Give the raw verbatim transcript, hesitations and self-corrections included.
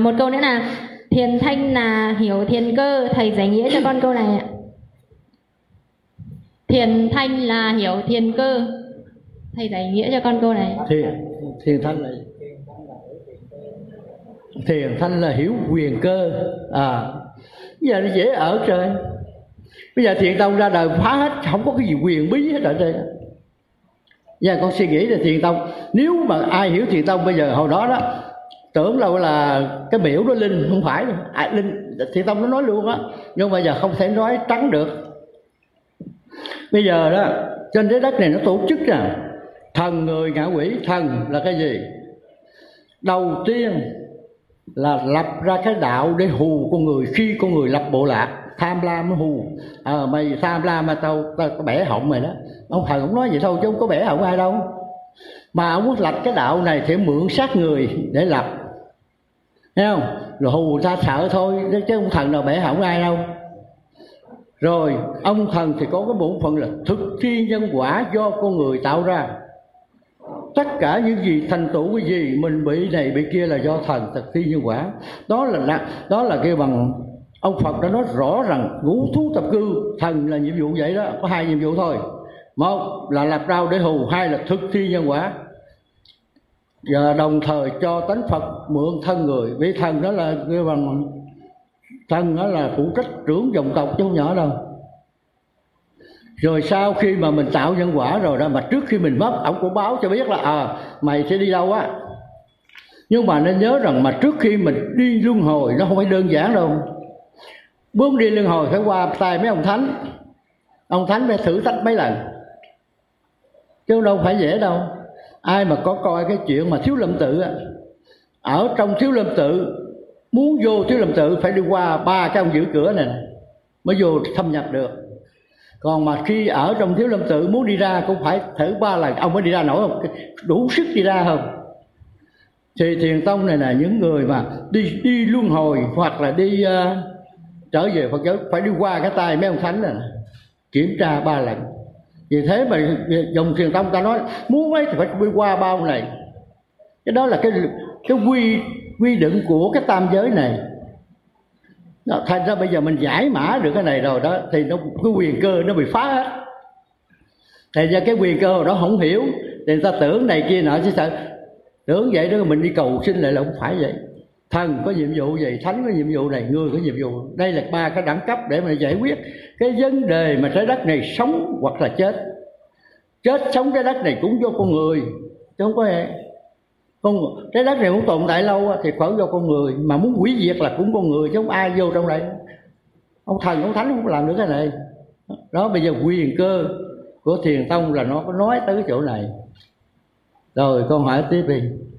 một câu nữa là thiền thanh là hiểu thiền cơ, thầy giải nghĩa cho con câu này ạ. Thiền thanh là hiểu thiền cơ, thầy giải nghĩa cho con câu này. Thiền thiền thanh là thiền thanh là hiểu quyền cơ. À, bây giờ nó dễ ở trời. Bây giờ Thiền Tông ra đời phá hết, không có cái gì quyền bí hết ở đây. Giờ con suy nghĩ là Thiền Tông, nếu mà ai hiểu Thiền Tông bây giờ hồi đó đó tưởng đâu là cái biểu đó linh, không phải đâu. À, linh Thiền Tông nó nói luôn á, nhưng mà giờ không thể nói trắng được. Bây giờ đó trên trái đất này nó tổ chức nè, thần người ngạ quỷ. Thần là cái gì? Đầu tiên là lập ra cái đạo để hù con người. Khi con người lập bộ lạc, tham lam nó hù. Ờ à, mày tham lam mà tao, tao có bẻ họng mày đó. Ông thần cũng nói vậy thôi chứ không có bẻ họng ai đâu. Mà ông muốn lập cái đạo này thì mượn xác người để lập, thấy không? Rồi hù ta sợ thôi, chứ ông thần nào bẻ họng ai đâu. Rồi ông thần thì có cái bổn phận là thực thi nhân quả do con người tạo ra. Tất cả những gì thành tựu cái gì mình bị này bị kia là do thần thực thi nhân quả. Đó là đó là kêu bằng ông Phật đã nói rõ rằng ngũ thú tập cư, thần là nhiệm vụ vậy đó, có hai nhiệm vụ thôi. Một là lập rau để hù, hai là thực thi nhân quả. Và đồng thời cho tánh Phật mượn thân người. Vì thần đó là kêu bằng thần đó là phụ trách trưởng dòng tộc chứ không nhỏ đâu. Rồi sau khi mà mình tạo nhân quả rồi đó, mà trước khi mình mất, ông cũng báo cho biết là à, mày sẽ đi đâu á. Nhưng mà nên nhớ rằng mà trước khi mình đi luân hồi nó không phải đơn giản đâu. Bước đi luân hồi phải qua tay mấy ông thánh. Ông thánh phải thử thách mấy lần, chứ đâu phải dễ đâu. Ai mà có coi cái chuyện mà Thiếu Lâm Tự á, ở trong Thiếu Lâm Tự, muốn vô Thiếu Lâm Tự phải đi qua ba cái ông giữ cửa này mới vô thâm nhập được. Còn mà khi ở trong Thiếu Lâm Tự muốn đi ra cũng phải thử ba lần ông mới đi ra nổi, không đủ sức đi ra không. Thì Thiền Tông này là những người mà đi đi luân hồi hoặc là đi uh, trở về Phật giáo phải đi qua cái tay mấy ông thánh này, kiểm tra ba lần. Vì thế mà dòng Thiền Tông ta nói muốn ấy thì phải đi qua ba ông này. Cái đó là cái cái quy quy định của cái tam giới này. Đó, thành ra bây giờ mình giải mã được cái này rồi đó thì nó cái quyền cơ nó bị phá hết. Thành ra cái quyền cơ đó không hiểu thì người ta tưởng này kia nọ chứ sao tưởng vậy đó mình đi cầu xin lại là không phải vậy. Thần có nhiệm vụ gì, thánh có nhiệm vụ này, người có nhiệm vụ. Đây là ba cái đẳng cấp để mà giải quyết cái vấn đề mà trái đất này sống hoặc là chết. Chết sống trái đất này cũng do con người chứ không có vậy. Con trái đất này muốn tồn tại lâu thì phải do con người, mà muốn hủy diệt là cũng con người chứ không ai vô trong đây. Ông thần ông thánh không làm được cái này. Đó, bây giờ quyền cơ của Thiền Tông là nó có nói tới cái chỗ này. Rồi con hỏi tiếp đi.